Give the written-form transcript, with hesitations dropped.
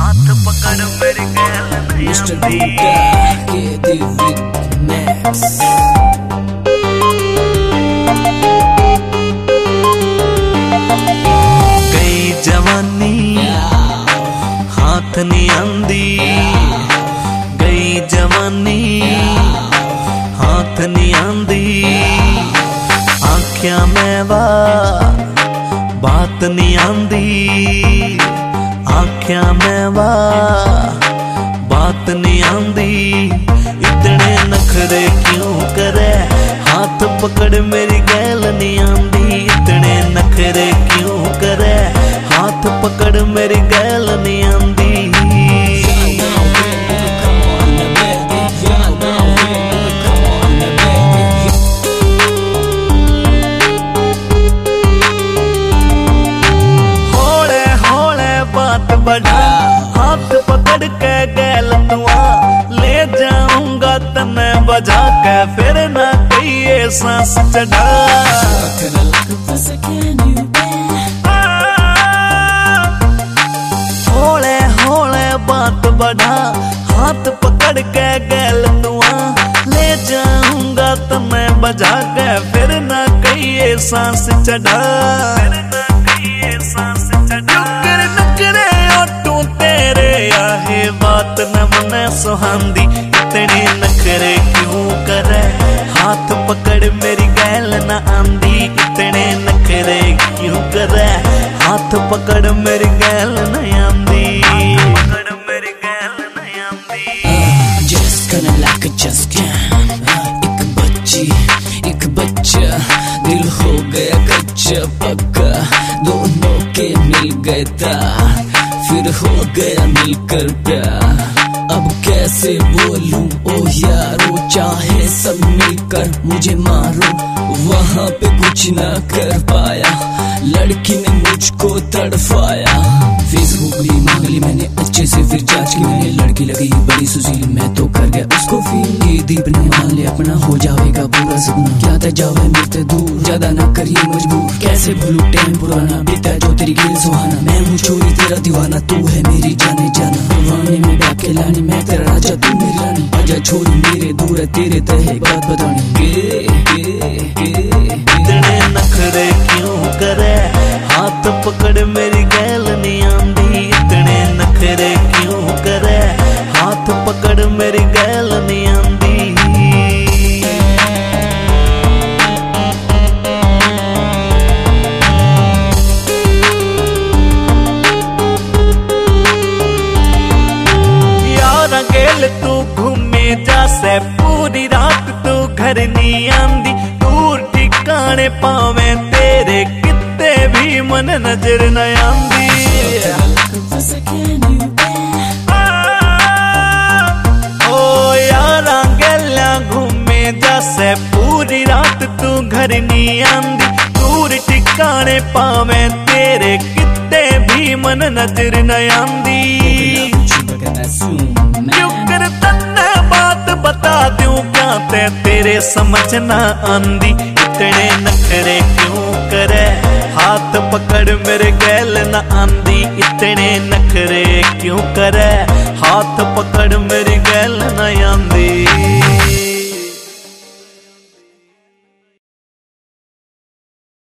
हाथ पकड़ मेरी गैल मिस्टर बूटा के दिविक मैक्स। गई जवानी हाथ नहीं आंदी, गई जवानी हाथ नहीं आंदी। आँखियां में बात नहीं आंदी, आँखियां में बात नहीं आंदी। इतने नखरे क्यों करे, हाथ पकड़ मेरी गैल नहीं आंदी। इतने नखरे क्यों करे, हाथ पकड़ मेरी गैल नहीं आंदी। हौले हौले बात बढ़ा, हाथ पकड़ के गैल तुआ ले जाऊंगा तने बजा के, फिर ना कहिए सांस चढ़ा। हौले हौले बात बढ़ा, हाथ पकड़ के गैल तुआ ले जाऊंगा तने बजा के, फिर ना कहिए सांस चढ़ा। नखरे नखरे ओटू तेरे आहे, बात न मने सुहांदी। इतने नखरे क्यों करे, हाथ पकड़ मेरी गैल न आंदी। इतने नखरे क्यों करे, हाथ पकड़ मेरी गैल न आंदी। पकड़ मेरी गैल न आंदी। Just gonna like a just can। एक बच्चा दिल हो गया कच्चा पक्का, दोनों के मिल गए था, फिर हो गया मिलकर प्यार। अब कैसे बोलूं ओ यारो, चाहे सब मिलकर मुझे मारो, वहाँ पे कुछ ना कर पाया, लड़की ने मुझको तड़फाया। फेसबुक भी मांग ली मैंने अच्छे से, फिर जांच की मैंने, लड़की लगी बड़ी सुशील, मैं तो कर गया उसको फील। ये दीप ने मान ले अपना, हो जाएगा पूरा सपना, क्या था जावे मिलते दूर, ज्यादा ना करिए मजबूर। कैसे भूलूं टाइम पुराना, बीता जो तेरी गिल सुहाना। मैं हूँ चोरी तेरा दीवाना, तू है मेरी जाने जाना। दीवाने में डाके लानी, मैं तेरा राजा तू मेरी रानी। आजा छोरी मेरे दूर है तेरे तहे, बात बतानी। इतने नखरे क्यों करे, हाथ पकड़ मेरी गैल नहीं आंदी। इतने नखरे क्यों करे, हाथ पकड़ मेरी गैल नहीं आंदी। यार गेल तू घूमे जासे, पूरी रात तू घर नहीं आंदी। दूर ठिकाने पावे तेरे, कितने भी मन नजर न आंदी। ओ यारा गैला घूमे जासे, पूरी रात तू घर नहीं आंदी। दूर ठिकाने पावे तेरे, कितने भी मन नजर न आंदी। क्यों कर तन्ने बात बता दूं, क्या तेरे समझ ना आंदी। इतने नखरे क्यों करे, हाथ पकड़ मेरे गैल न आंदी। इतने नखरे क्यों करे, हाथ पकड़ मेरे